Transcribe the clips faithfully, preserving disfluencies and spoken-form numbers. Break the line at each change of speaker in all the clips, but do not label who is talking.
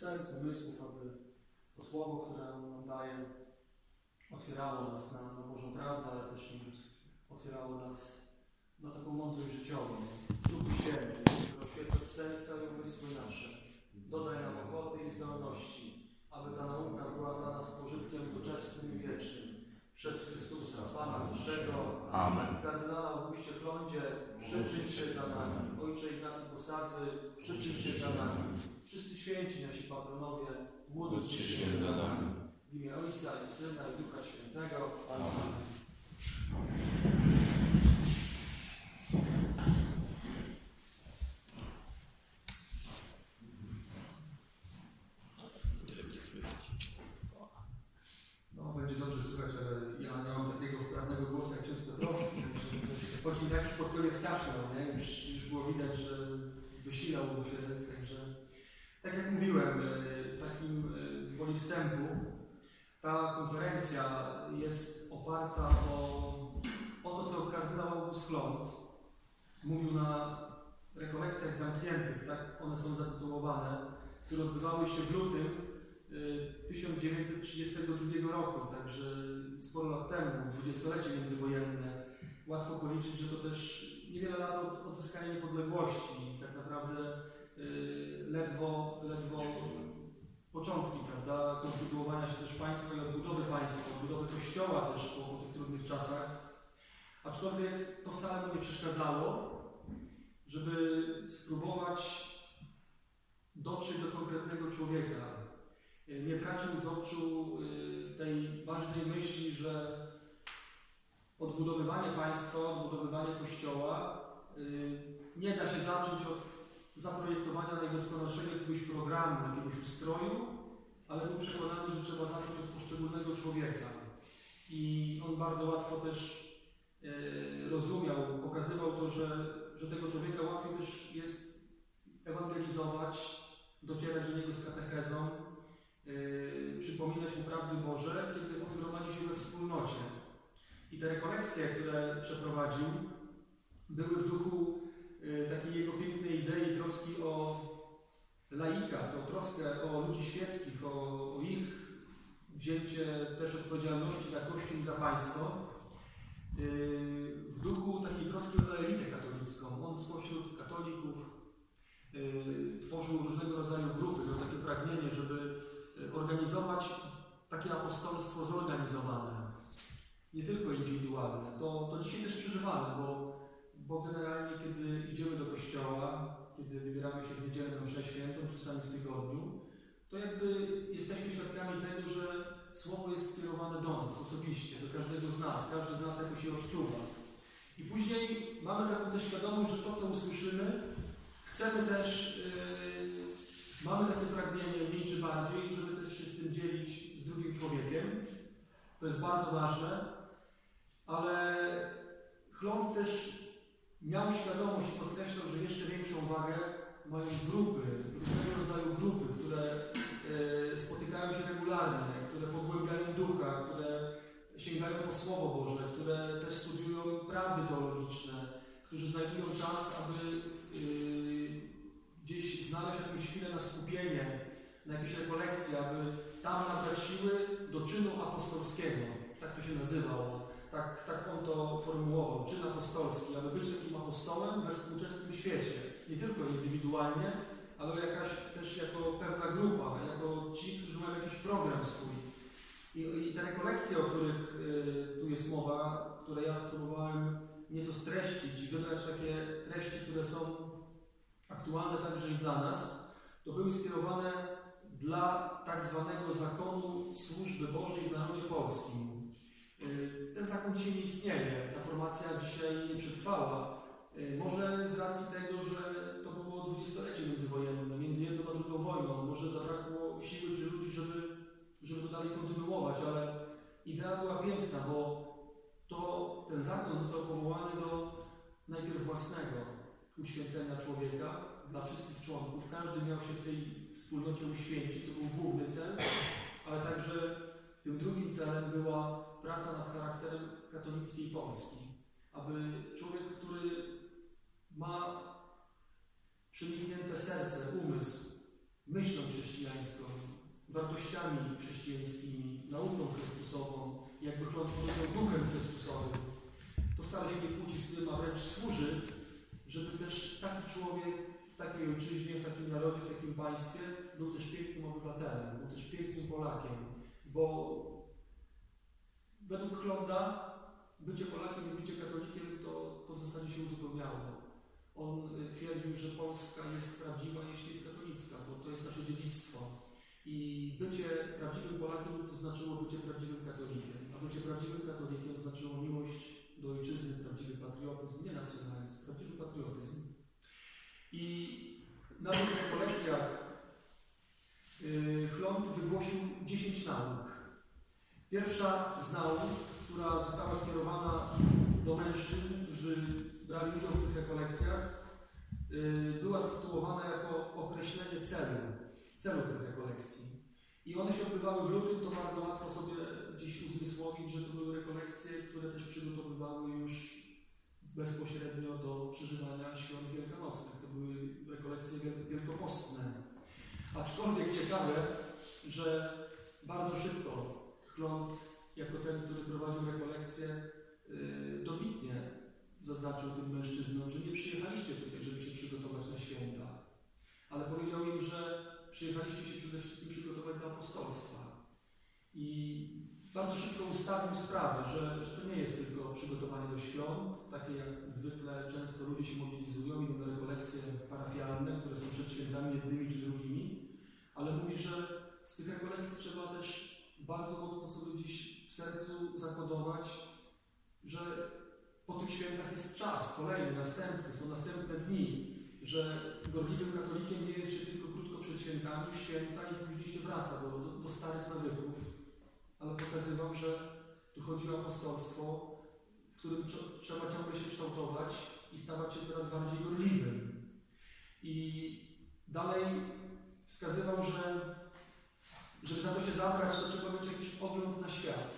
serc, umysłów, aby to słowo, które On nam daje, otwierało nas na, na Bożą prawdę, ale też otwierało nas na taką mądrość życiową. Duchu Święty, który oświeca serca i umysły nasze. Dodaj nam ochoty i zdolności, aby ta nauka była dla nas pożytkiem doczesnym i wiecznym. Przez Chrystusa, Pana naszego.
Amen.
Kardynała Augustie Klądzie, przyczyn się za nami. Ojcze Ignacy Posadzy, przyczyn się za nami. Wszyscy święci nasi patronowie, módlcie się za nami. W imię Ojca i Syna i Ducha Świętego. Amen. No, będzie dobrze słychać, ale ja nie mam takiego wprawnego głosu jak ksiądz Piotrowski. Choć mi jakiś pod koniec kaszlał, nie? Już, już było widać, że wysilał się. Także, tak jak mówiłem, takim woli wstępu, ta konferencja jest oparta o, o to, co kardynał August Klont mówił na rekolekcjach zamkniętych, tak one są zatytułowane, które odbywały się w lutym tysiąc dziewięćset trzydziestego drugiego roku, także sporo lat temu, dwudziestolecie międzywojenne. Łatwo policzyć, że to też niewiele lat od odzyskania niepodległości. Tak naprawdę yy, ledwo, ledwo początki, prawda, konstytuowania się też państwa i odbudowy państwa, odbudowy kościoła też po, po tych trudnych czasach. Aczkolwiek to wcale mu nie przeszkadzało, żeby spróbować dotrzeć do konkretnego człowieka. Nie tracił z oczu tej ważnej myśli, że odbudowywanie państwa, odbudowywanie kościoła nie da się zacząć od zaprojektowania najdoskonalszego jakiegoś programu, jakiegoś ustroju, ale był przekonany, że trzeba zacząć od poszczególnego człowieka. I on bardzo łatwo też rozumiał, pokazywał to, że, że tego człowieka łatwiej też jest ewangelizować, docierać do niego z katechezą, Yy, przypominać mu prawdy Boże, kiedy on gromadzi się we wspólnocie. I te rekolekcje, które przeprowadził, były w duchu yy, takiej jego pięknej idei troski o laika, to troskę o ludzi świeckich, o, o ich wzięcie też odpowiedzialności za Kościół i za państwo. Yy, w duchu takiej troski o elitę katolicką. On spośród katolików yy, tworzył różnego rodzaju grupy, miał takie pragnienie, żeby organizować takie apostolstwo zorganizowane, nie tylko indywidualne. To, to dzisiaj też przeżywamy, bo, bo generalnie kiedy idziemy do kościoła, kiedy wybieramy się w niedzielę na mszę świętą, czasami w tygodniu, to jakby jesteśmy świadkami tego, że Słowo jest skierowane do nas osobiście, do każdego z nas, każdy z nas jakoś je odczuwa. I później mamy taką też świadomość, że to, co usłyszymy, chcemy też yy, mamy takie pragnienie, mniej czy bardziej, żeby też się z tym dzielić z drugim człowiekiem. To jest bardzo ważne, ale Klont też miał świadomość i podkreślał, że jeszcze większą wagę mają grupy, różnego rodzaju grupy, które e, spotykają się regularnie, które pogłębiają ducha, które sięgają po Słowo Boże, które też studiują prawdy teologiczne, którzy znajdują czas, aby e, gdzieś znaleźć jakąś chwilę na skupienie, na jakieś rekolekcje, aby tam nabrać siły do czynu apostolskiego. Tak to się nazywał, tak, tak on to formułował, czyn apostolski, aby być takim apostołem we współczesnym świecie. Nie tylko indywidualnie, ale jakaś też jako pewna grupa, jako ci, którzy mają jakiś program swój. I, i te rekolekcje, o których y, tu jest mowa, które ja spróbowałem nieco streścić i wybrać takie treści, które są aktualne także i dla nas, to były skierowane dla tak zwanego zakonu służby Bożej w narodzie polskim. Ten zakon dzisiaj nie istnieje, ta formacja dzisiaj nie przetrwała. Może z racji tego, że to było dwudziestolecie międzywojenne, między jedną a drugą wojną, może zabrakło siły czy ludzi, żeby, żeby to dalej kontynuować, ale idea była piękna, bo to, ten zakon został powołany do najpierw własnego uświęcenia człowieka dla wszystkich członków. Każdy miał się w tej wspólnocie uświęcić, to był główny cel, ale także tym drugim celem była praca nad charakterem katolickiej Polski. Aby człowiek, który ma przeniknięte serce, umysł myślą chrześcijańską, wartościami chrześcijańskimi, nauką chrystusową, jakby Chląd powiedział duchem chrystusowym, to wcale się nie kłóci z tym, a wręcz służy, żeby też taki człowiek w takiej ojczyźnie, w takim narodzie, w takim państwie był też pięknym obywatelem, był też pięknym Polakiem, bo według Chląda bycie Polakiem i bycie katolikiem to, to w zasadzie się uzupełniało. On twierdził, że Polska jest prawdziwa, jeśli jest katolicka, bo to jest nasze dziedzictwo. I bycie prawdziwym Polakiem to znaczyło bycie prawdziwym katolikiem, a bycie prawdziwym katolikiem znaczyło miłość do ojczyzny, prawdziwy patriotyzm, nie nacjonalizm, prawdziwy patriotyzm. I na tych rekolekcjach yy, Chląd wygłosił dziesięć nauk. Pierwsza z nauk, która została skierowana do mężczyzn, którzy brali udział w tych rekolekcjach, yy, była zatytułowana jako określenie celu, celu tych rekolekcji. I one się odbywały w lutym, to bardzo łatwo sobie dziś uzmysłowić, że to były rekolekcje, które też przygotowywały już bezpośrednio do przeżywania świąt wielkanocnych. To były rekolekcje wielkopostne. Aczkolwiek ciekawe, że bardzo szybko Chląd, jako ten, który prowadził rekolekcje, yy, dobitnie zaznaczył tym mężczyznom, że nie przyjechaliście tutaj, żeby się przygotować na święta, ale powiedział im, że przyjechaliście się przede wszystkim przygotować do apostolstwa. I bardzo szybko ustawił sprawę, że, że to nie jest tylko przygotowanie do świąt, takie jak zwykle często ludzie się mobilizują, idą na rekolekcje parafialne, które są przed świętami jednymi czy drugimi, ale mówi, że z tych rekolekcji trzeba też bardzo mocno sobie dziś w sercu zakodować, że po tych świętach jest czas kolejny, następny, są następne dni, że gorliwym katolikiem nie jest się tylko krótko przed świętami, w święta i później się wraca do, do, do starych nawyków. Ale pokazywał, że tu chodzi o apostolstwo, w którym trzeba ciągle się kształtować i stawać się coraz bardziej gorliwym. I dalej wskazywał, że żeby za to się zabrać, to trzeba mieć jakiś ogląd na świat.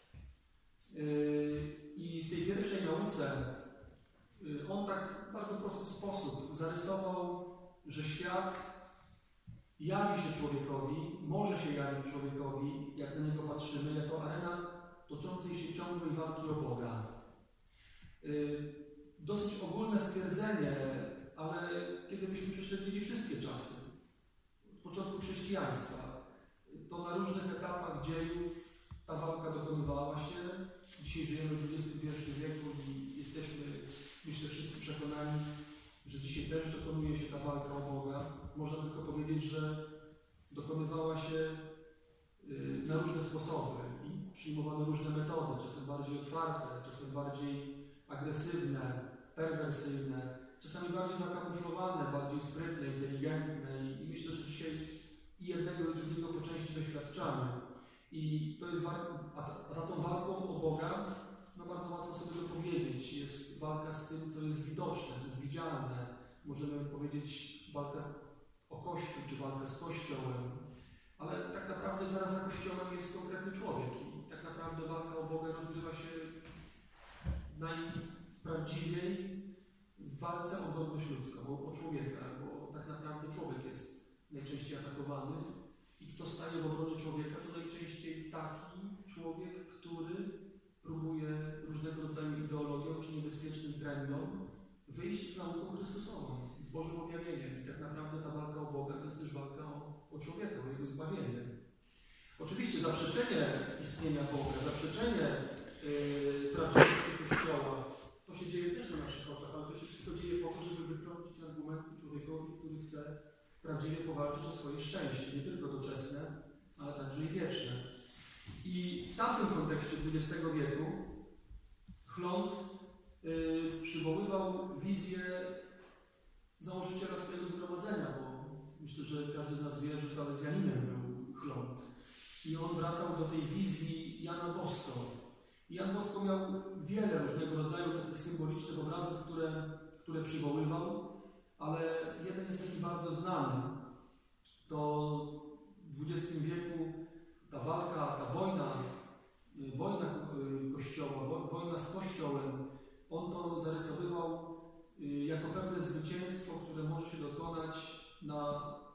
I w tej pierwszej nauce on tak w bardzo prosty sposób zarysował, że świat jawi się człowiekowi, może się jawić człowiekowi, jak na niego patrzymy, jako arena toczącej się ciągłej walki o Boga. Dosyć ogólne stwierdzenie, ale kiedy byśmy prześledzili wszystkie czasy, od początku chrześcijaństwa, to na różnych etapach dziejów ta walka dokonywała się. Dzisiaj żyjemy w dwudziestym pierwszym wieku i jesteśmy, myślę, wszyscy przekonani, że dzisiaj też dokonuje się ta walka o Boga. Można tylko powiedzieć, że dokonywała się na różne sposoby i przyjmowano różne metody, czasem bardziej otwarte, czasem bardziej agresywne, perwersyjne, czasami bardziej zakamuflowane, bardziej sprytne, inteligentne i myślę, że dzisiaj i jednego i drugiego po części doświadczamy. I to jest walka, a za tą walką o Boga, no bardzo łatwo sobie to powiedzieć. Jest walka z tym, co jest widoczne, co jest widzialne. Możemy powiedzieć walka o Kościół, czy walka z Kościołem. Ale tak naprawdę zaraz za Kościołem jest konkretny człowiek. I tak naprawdę walka o Boga rozgrywa się najprawdziwiej w walce o godność ludzką, o, o człowieka, bo tak naprawdę człowiek jest najczęściej atakowany i kto staje w obronie człowieka, to najczęściej taki człowiek, który próbuje różnego rodzaju ideologią czy niebezpiecznym trendom wyjść z nauką Chrystusową, z Bożym objawieniem. I tak naprawdę ta walka o Boga to jest też walka o, o człowieka, o jego zbawienie. Oczywiście zaprzeczenie istnienia Boga, zaprzeczenie yy, prawdziwości Kościoła, to się dzieje też na naszych oczach, ale to się wszystko dzieje po to, żeby wytrącić argumenty człowiekowi, który chce prawdziwie powalczyć o swoje szczęście, nie tylko doczesne, ale także i wieczne. I w tamtym kontekście dwudziestego wieku Chląd yy, przywoływał wizję założyciela swojego zgromadzenia, bo myślę, że każdy z nas wie, że salezjaninem był Chląd. I on wracał do tej wizji Jana Bosko. I Jan Bosko miał wiele różnego rodzaju takich symbolicznych obrazów, które, które przywoływał, ale jeden jest taki bardzo znany. To w dwudziestym wieku ta walka, ta wojna, wojna Kościoła, wojna z Kościołem, on to zarysowywał jako pewne zwycięstwo, które może się dokonać na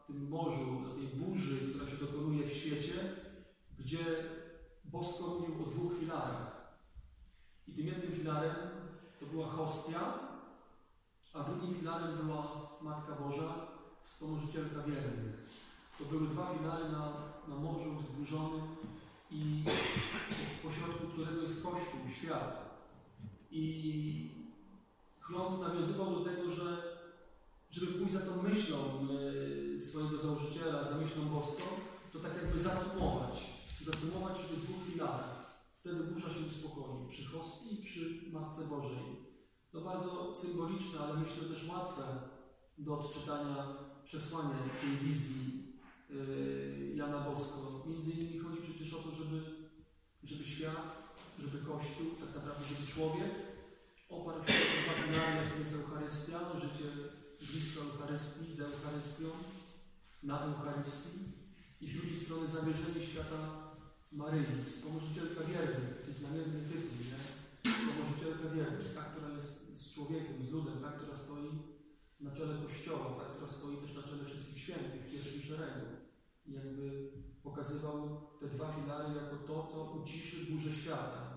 tym morzu, na tej burzy, która się dokonuje w świecie, gdzie bosko mówił o dwóch filarach. I tym jednym filarem to była hostia, a drugim filarem była Matka Boża, wspomożycielka wiernych. To były dwa filary na, na morzu wzburzonym i pośrodku którego jest Kościół, świat. I Chląd nawiązywał do tego, że żeby pójść za tą myślą e, swojego założyciela, za myślą boską, to tak jakby zacumować, zacumować w tych dwóch filarach. Wtedy burza się uspokoi, przy hostii i przy Matce Bożej. To bardzo symboliczne, ale myślę też łatwe do odczytania przesłanie tej wizji yy, Jana Bosko. Między innymi chodzi przecież o to, żeby, żeby świat, żeby Kościół, tak naprawdę żeby człowiek oparł się na dwa filary, jakim jest Eucharystia, życie blisko Eucharystii, z Eucharystią, na Eucharystii i z drugiej strony zawierzenie świata Maryi, wspomożycielka wiernych, to jest znamienny tytuł, nie? Wspomożycielka wiernych, ta, która jest z człowiekiem, z ludem, ta, która stoi na czele Kościoła, ta, która stoi też na czele wszystkich świętych w pierwszym szeregu. I jakby pokazywał te dwa filary jako to, co uciszy burzę świata.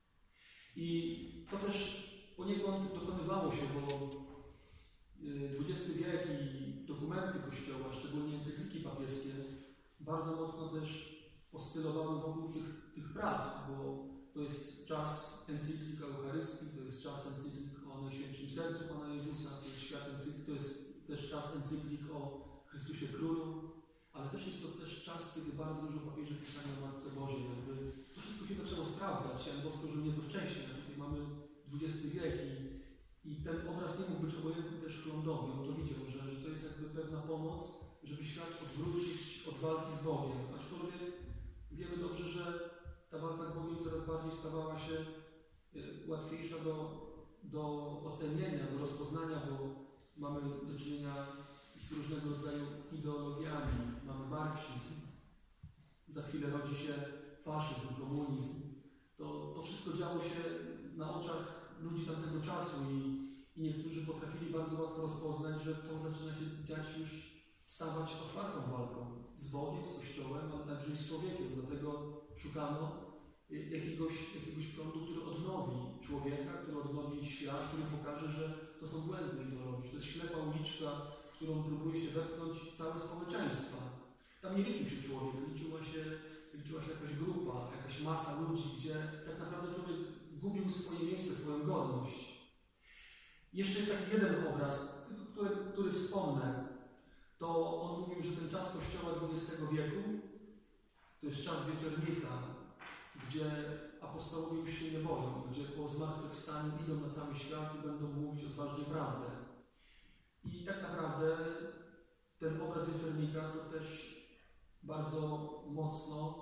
I to też poniekąd dokonywało się, bo dwudziesty wiek i dokumenty Kościoła, szczególnie encykliki papieskie, bardzo mocno też oscylowały wokół tych, tych praw, bo to jest czas encyklik Eucharystii, to jest czas encyklik o Najświętszym Sercu Pana Jezusa, to jest, świat encyklik, to jest też czas encyklik o Chrystusie Królu, ale też jest to też czas, kiedy bardzo dużo papieży pisali o Matce Bożej. Jakby to wszystko się zaczęło sprawdzać. Jan Bosko żył nieco wcześniej, a tutaj mamy dwudziesty wiek i, i ten obraz nie mógł być obojętny też Chlądowi. On to widział, że, że to jest jakby pewna pomoc, żeby świat odwrócić od walki z Bogiem. Aczkolwiek wiemy dobrze, że ta walka z Bogiem coraz bardziej stawała się łatwiejsza do, do ocenienia, do rozpoznania, bo mamy do czynienia z różnego rodzaju ideologiami. Mamy marksizm, za chwilę rodzi się faszyzm, komunizm. To, to wszystko działo się na oczach ludzi tamtego czasu i, i niektórzy potrafili bardzo łatwo rozpoznać, że to zaczyna się dziać już, stawać otwartą walką z Bogiem, z Kościołem, ale także i z człowiekiem. Dlatego szukano jakiegoś, jakiegoś prądu, który odnowi człowieka, który odnowi świat, który pokaże, że to są błędne ideologie. To jest ślepa uliczka, w którą próbuje się wepchnąć całe społeczeństwa. Tam nie liczył się człowiek, liczyła się, liczyła się jakaś grupa, jakaś masa ludzi, gdzie tak naprawdę człowiek gubił swoje miejsce, swoją godność. Jeszcze jest taki jeden obraz, który, który wspomnę. To on mówił, że ten czas Kościoła dwudziestego wieku to jest czas wieczornika, gdzie apostołowie już się nie boją, gdzie po zmartwychwstaniu idą na cały świat i będą mówić odważnie prawdę. I tak naprawdę ten obraz wieczornika to też bardzo mocno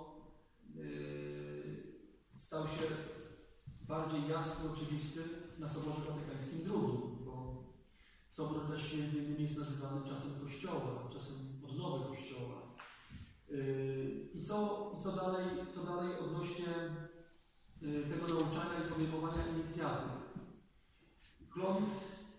yy, stał się bardziej jasny, oczywisty na Soborze Watykańskim drugim, bo Sobór też między innymi jest nazywany czasem Kościoła, czasem odnowy Kościoła. Yy, I co, i co, dalej, co dalej odnośnie yy, tego nauczania i podejmowania inicjatyw? Chląd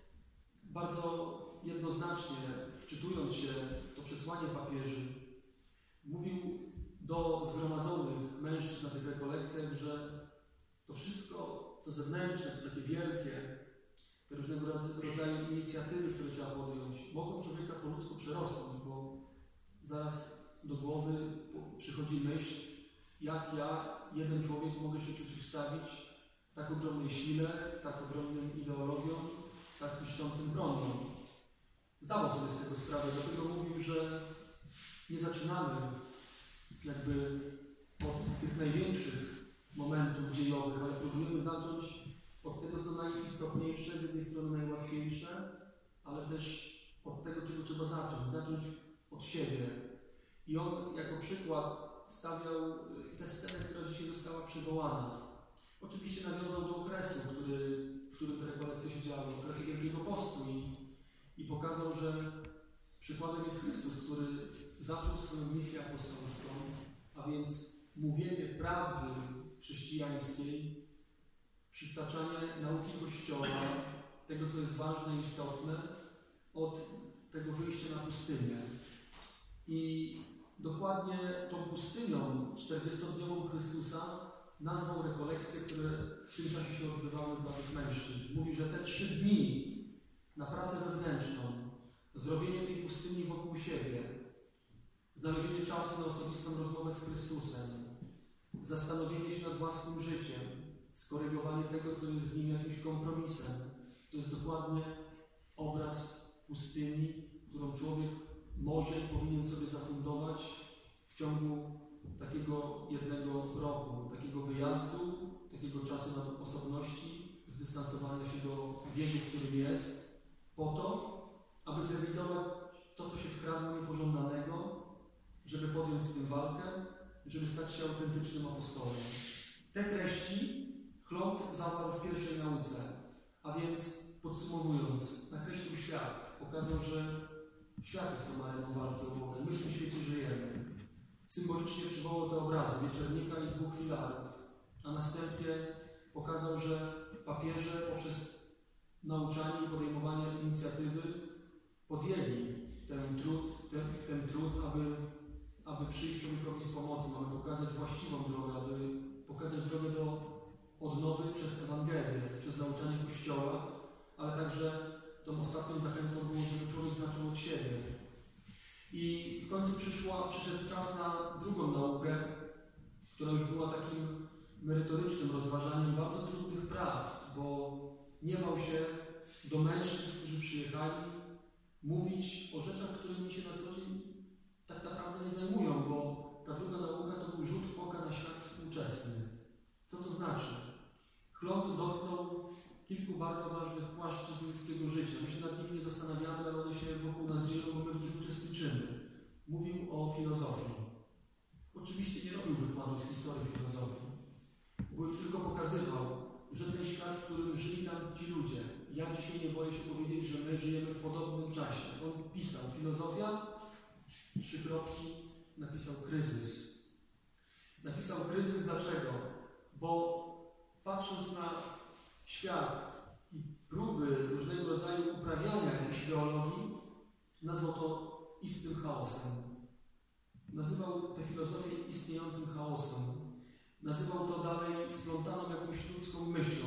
bardzo jednoznacznie, wczytując się w to przesłanie papieży, mówił do zgromadzonych mężczyzn na tych rekolekcjach, że to wszystko, co zewnętrzne, co takie wielkie, te różnego rodzaju inicjatywy, które trzeba podjąć, mogą człowieka po ludzku przerosnąć, bo zaraz do głowy przychodzi myśl, jak ja, jeden człowiek, mogę się przeciwstawić tak ogromnej sile, tak ogromnym ideologiom, tak niszczącym prądom. Zdawał sobie z tego sprawę, dlatego mówił, że nie zaczynamy jakby od tych największych momentów dziejowych, ale próbujemy zacząć od tego, co najistotniejsze, z jednej strony najłatwiejsze, ale też od tego, czego trzeba zacząć. Zacząć od siebie. I on jako przykład stawiał tę scenę, która dzisiaj została przywołana. Oczywiście nawiązał do okresu, który, w którym te rekolekcje się działy, okresu Wielkiego Postu i, i pokazał, że przykładem jest Chrystus, który zaczął swoją misję apostolską, a więc mówienie prawdy chrześcijańskiej, przytaczanie nauki Kościoła, tego, co jest ważne i istotne, od tego wyjścia na pustynię. I dokładnie tą pustynią czterdziestodniową Chrystusa nazwał rekolekcje, które w tym czasie się odbywały dla tych mężczyzn. Mówi, że te trzy dni na pracę wewnętrzną, zrobienie tej pustyni wokół siebie, znalezienie czasu na osobistą rozmowę z Chrystusem, zastanowienie się nad własnym życiem, skorygowanie tego, co jest w nim jakimś kompromisem. To jest dokładnie obraz pustyni, którą człowiek może i powinien sobie zafundować w ciągu takiego jednego roku, takiego wyjazdu, takiego czasu na osobności, zdystansowania się do biegu, w którym jest, po to, aby zrewidować to, co się wkradło niepożądanego, żeby podjąć z tym walkę, żeby stać się autentycznym apostołem. Te treści Chlont zawarł w pierwszej nauce, a więc podsumowując, nakreślił świat, pokazał, że świat jest tą areną walki o Boga. My w tym świecie żyjemy. Symbolicznie przywołał te obrazy wieczernika i dwóch filarów, a następnie pokazał, że papieże poprzez nauczanie i podejmowanie inicjatywy podjęli ten trud, ten, ten trud aby, aby przyjść człowiekowi z pomocą, aby pokazać właściwą drogę, aby pokazać drogę do odnowy przez Ewangelię, przez nauczanie Kościoła, ale także tą ostatnią zachętą było, żeby człowiek zaczął od siebie. I w końcu przyszła, przyszedł czas na drugą naukę, która już była takim merytorycznym rozważaniem bardzo trudnych prawd, bo nie bał się do mężczyzn, którzy przyjechali, mówić o rzeczach, którymi się na co dzień tak naprawdę nie zajmują, bo ta druga nauka to był rzut oka na świat współczesny. Co to znaczy? Chlont dotknął kilku bardzo ważnych płaszczyzn ludzkiego życia. My się nad nimi nie zastanawiamy, ale one się wokół nas dzieją, bo my w nich uczestniczymy. Mówił o filozofii. Oczywiście nie robił wykładu z historii filozofii, bo tylko pokazywał, że ten świat, w którym żyli tam ci ludzie, ja dzisiaj nie boję się powiedzieć, że my żyjemy w podobnym czasie. On pisał filozofia, trzy kropki, napisał kryzys. Napisał kryzys dlaczego? Bo patrząc na świat i próby różnego rodzaju uprawiania jakiejś teologii, nazwał to istnym chaosem. Nazywał tę filozofię istniejącym chaosem. Nazywał to dalej splątaną jakąś ludzką myślą.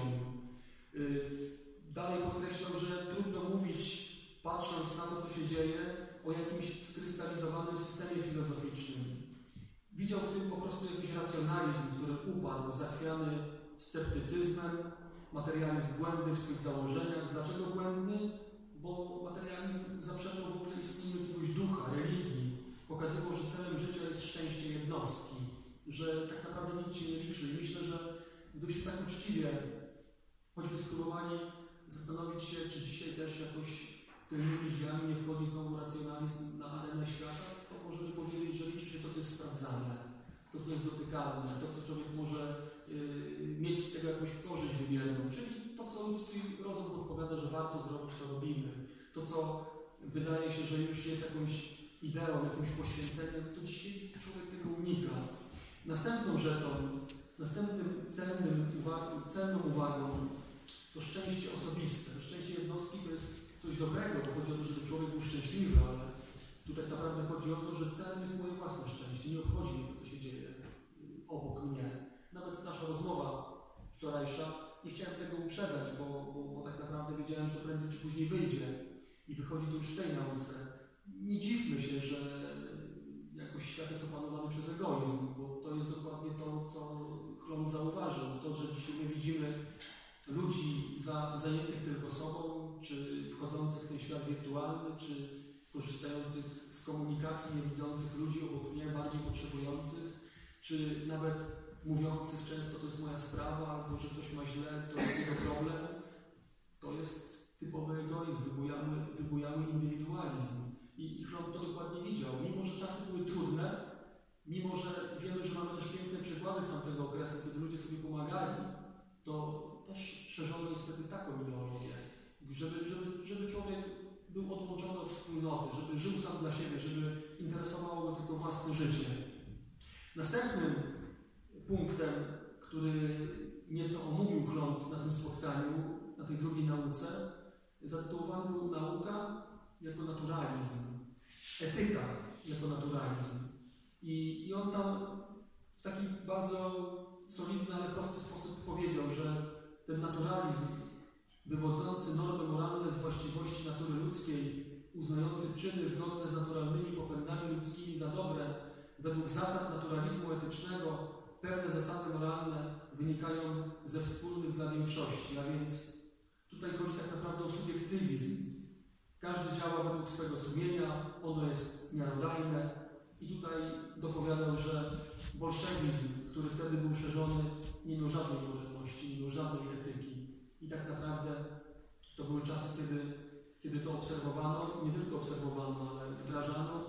Dalej podkreślał, że trudno mówić, patrząc na to, co się dzieje, o jakimś skrystalizowanym systemie filozoficznym. Widział w tym po prostu jakiś racjonalizm, który upadł, zachwiany sceptycyzmem, materializm błędny w swych założeniach. Dlaczego błędny? Bo materializm zaprzeczał w ogóle istnieniu jakiegoś ducha, religii. Pokazywał, że celem życia jest szczęście jednostki, że tak naprawdę nic się nie liczy. I myślę, że gdybyśmy tak uczciwie choćby spróbowali zastanowić się, czy dzisiaj też jakoś tylnymi drzwiami nie wchodzi znowu racjonalizm na arenę świata, to możemy powiedzieć, że liczy się to, co jest sprawdzane, to, co jest dotykalne, to, co człowiek może yy, mieć z tego jakąś korzyść wymierną, czyli to, co ludzki rozum podpowiada, że warto zrobić, to robimy. To, co wydaje się, że już jest jakąś ideą, jakimś poświęceniem, to dzisiaj człowiek tego unika. Następną rzeczą, następnym cennym uwag cenną uwagą to szczęście osobiste. Szczęście jednostki to jest coś dobrego, bo chodzi o to, żeby człowiek był szczęśliwy, ale tu tak naprawdę chodzi o to, że celem jest moje własne szczęście. Nie obchodzi mnie to, co się dzieje obok mnie. Nawet nasza rozmowa wczorajsza, nie chciałem tego uprzedzać, bo, bo, bo tak naprawdę wiedziałem, że to prędzej czy później wyjdzie i wychodzi to już w tej nauce. Nie dziwmy się, że jakoś świat jest opanowany przez egoizm, bo to jest dokładnie to, co Chlont zauważył. To, że dzisiaj my widzimy ludzi za, zajętych tylko sobą, czy wchodzących w ten świat wirtualny, czy korzystających z komunikacji, nie widzących ludzi obok mnie, bardziej potrzebujących, czy nawet mówiących często, to jest moja sprawa, albo że ktoś ma źle, to jest jego problem. To jest typowy egoizm, wybujały, wybujały indywidualizm. I, I Chlont to dokładnie widział. Mimo, że czasy były trudne, mimo, że wiemy, że mamy też piękne przykłady z tamtego okresu, kiedy ludzie sobie pomagali, to też szerzono niestety taką ideologię, żeby, żeby, żeby człowiek był odłączony od wspólnoty, żeby żył sam dla siebie, żeby interesowało go tylko własne życie. Następnym punktem, który nieco omówił Chlont na tym spotkaniu, na tej drugiej nauce, zatytułowany był Nauka jako naturalizm. Etyka jako naturalizm. I, i on tam w taki bardzo solidny, ale prosty sposób powiedział, że ten naturalizm wywodzący normy moralne z właściwości natury ludzkiej, uznający czyny zgodne z naturalnymi popędami ludzkimi za dobre, według zasad naturalizmu etycznego pewne zasady moralne wynikają ze wspólnych dla większości, a więc tutaj chodzi tak naprawdę o subiektywizm. Każdy działa według swego sumienia, ono jest miarodajne i tutaj dopowiadał, że bolszewizm, który wtedy był szerzony, nie miał żadnej moralności, nie miał żadnej etyki. I tak naprawdę to były czasy, kiedy, kiedy to obserwowano, nie tylko obserwowano, ale wdrażano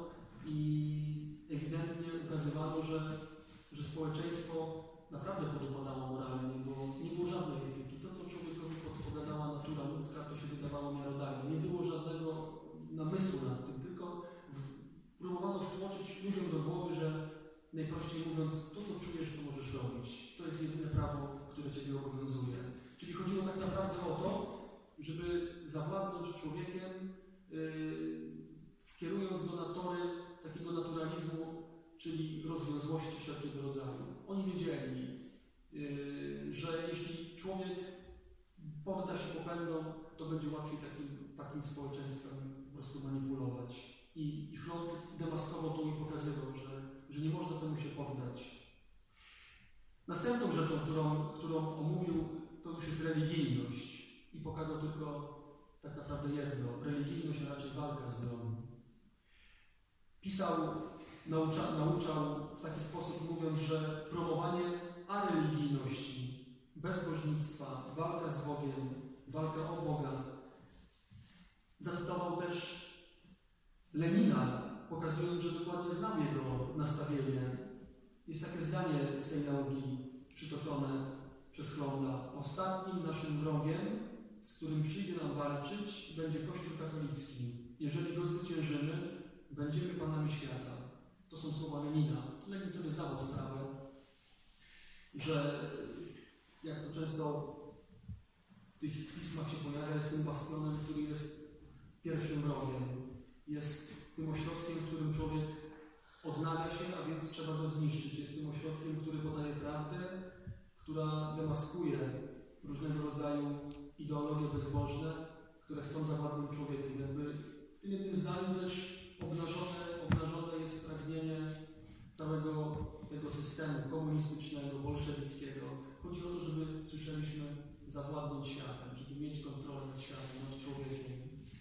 i ewidentnie ukazywano, że, że społeczeństwo naprawdę podupadało moralnie, bo nie było żadnej etyki. To, co człowiekowi podpowiadała natura ludzka, to się wydawało miarodajne. Nie było żadnego namysłu nad tym, tylko w, próbowano wtłoczyć ludziom do głowy, że najprościej mówiąc, to, co czujesz, to możesz robić. To jest jedyne prawo, które Ciebie obowiązuje. Czyli chodziło tak naprawdę o to, żeby zawładnąć człowiekiem, yy, kierując go na tory takiego naturalizmu, czyli rozwiązłości wszelkiego rodzaju. Oni wiedzieli, yy, że jeśli człowiek podda się popędom, to będzie łatwiej takim, takim społeczeństwem po prostu manipulować. I, i Chląd demaskował to i pokazywał, że, że nie można temu się poddać. Następną rzeczą, którą, którą omówił, to już jest religijność. I pokazał tylko tak naprawdę jedno. Religijność, a raczej walka z nią. Pisał, naucza, nauczał w taki sposób, mówiąc, że promowanie areligijności, bezbożnictwa, walka z Bogiem, walka o Boga. Zacytował też Lenina, pokazując, że dokładnie znał jego nastawienie. Jest takie zdanie z tej nauki przytoczone przez Chląda. Ostatnim naszym wrogiem, z którym przyjdzie nam walczyć, będzie Kościół katolicki. Jeżeli go zwyciężymy, będziemy panami świata. To są słowa Lenina. Lenin sobie zdawał sprawę, że jak to często w tych pismach się pojawia, jest tym bastionem, który jest pierwszym wrogiem. Jest tym ośrodkiem, w którym człowiek odnawia się, a więc trzeba go zniszczyć. Jest tym ośrodkiem, który podaje prawdę, która demaskuje różnego rodzaju ideologie bezbożne, które chcą zawładnąć człowiekiem. Jakby w tym jednym zdaniu też obnażone, obnażone jest pragnienie całego tego systemu komunistycznego, bolszewickiego. Chodzi o to, żeby, słyszeliśmy, zawładnąć światem, żeby mieć kontrolę nad światem, nad człowiekiem.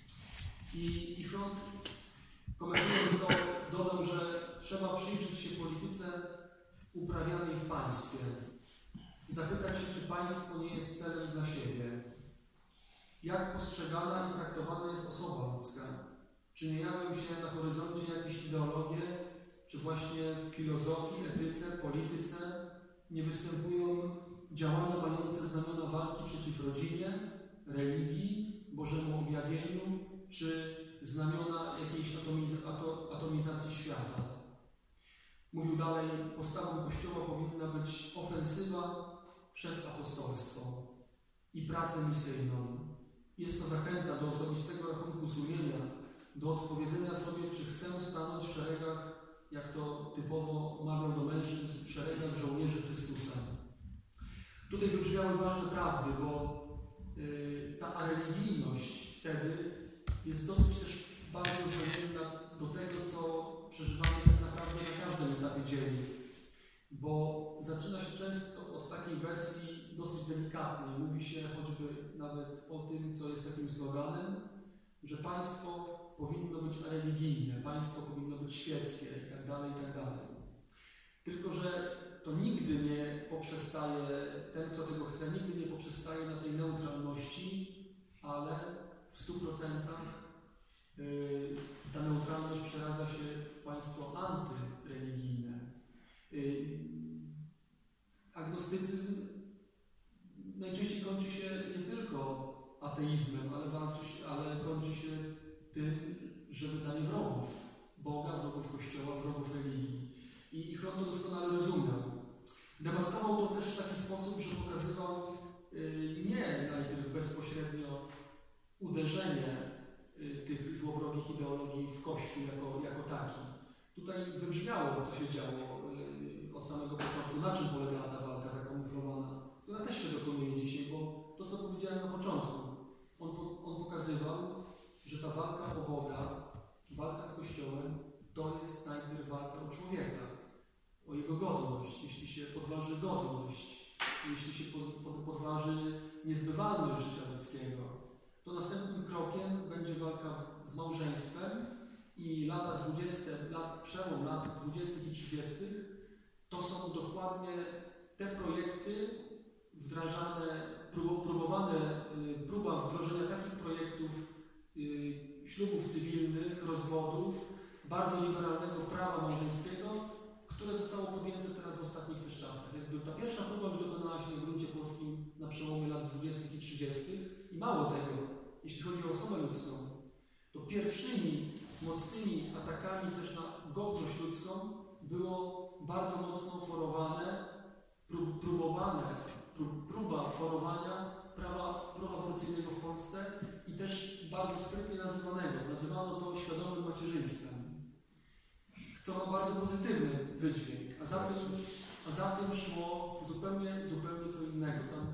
I, i Chląd, komentując to, dodał, że trzeba przyjrzeć się polityce uprawianej w państwie. Zapytać się, czy państwo nie jest celem dla siebie. Jak postrzegana i traktowana jest osoba ludzka? Czy nie jawią się na horyzoncie jakieś ideologie, czy właśnie w filozofii, etyce, polityce nie występują działania mające znamiona walki przeciw rodzinie, religii, Bożemu objawieniu, czy znamiona jakiejś atomiz ato atomizacji świata? Mówił dalej, postawą Kościoła powinna być ofensywa przez apostolstwo i pracę misyjną. Jest to zachęta do osobistego rachunku sumienia, do odpowiedzenia sobie, czy chcę stanąć w szeregach, jak to typowo mawiał do mężczyzn, w szeregach żołnierzy Chrystusa. Tutaj wybrzmiały ważne prawdy, bo yy, ta areligijność wtedy jest dosyć też bardzo znamienna do tego, co przeżywamy tak naprawdę na każdym etapie dziennym. Bo zaczyna się często od takiej wersji dosyć delikatnej. Mówi się choćby nawet o tym, co jest takim sloganem, że państwo powinno być religijne, państwo powinno być świeckie itd., itd. Tylko że to nigdy nie poprzestaje, ten, kto tego chce, nigdy nie poprzestaje na tej neutralności, ale w stu procentach yy, ta neutralność przeradza się w państwo antyreligijne. Yy, agnostycyzm najczęściej kończy się nie tylko ateizmem, ale, walczy się, ale kończy się tym, że wydanie wrogów Boga, wrogów Kościoła, wrogów religii. I Chląd to doskonale rozumiał. Demaskował to też w taki sposób, że pokazywał yy, nie najpierw bezpośrednio uderzenie yy, tych złowrogich ideologii w Kościół jako, jako taki, Tutaj wybrzmiało, co się działo yy, od samego początku, na czym polegała ta walka zakamuflowana, która też się dokonuje dzisiaj, bo to, co powiedziałem na początku, on, on pokazywał, że ta walka o Boga, walka z Kościołem, to jest najpierw walka o człowieka, o jego godność. Jeśli się podważy godność, jeśli się podważy niezbywalność życia ludzkiego, to następnym krokiem będzie walka z małżeństwem i lata dwudzieste, lat, przełom lat dwudziestych i trzydziestych to są dokładnie te projekty wdrażane, próbowane, próba wdrożenia takich projektów ślubów cywilnych, rozwodów, bardzo liberalnego prawa małżeńskiego, które zostało podjęte teraz w ostatnich też czasach. Jakby ta pierwsza próba już dokonała się na gruncie polskim na przełomie lat dwudziestych i trzydziestych i mało tego, jeśli chodzi o osobę ludzką, to pierwszymi mocnymi atakami też na godność ludzką było bardzo mocno forowane, prób, próbowane, prób, próba forowania prawa proaborcyjnego w Polsce i też bardzo sprytnie nazywanego. Nazywano to świadomym macierzyństwem, co ma bardzo pozytywny wydźwięk, a za tym, a za tym szło zupełnie, zupełnie co innego. Tam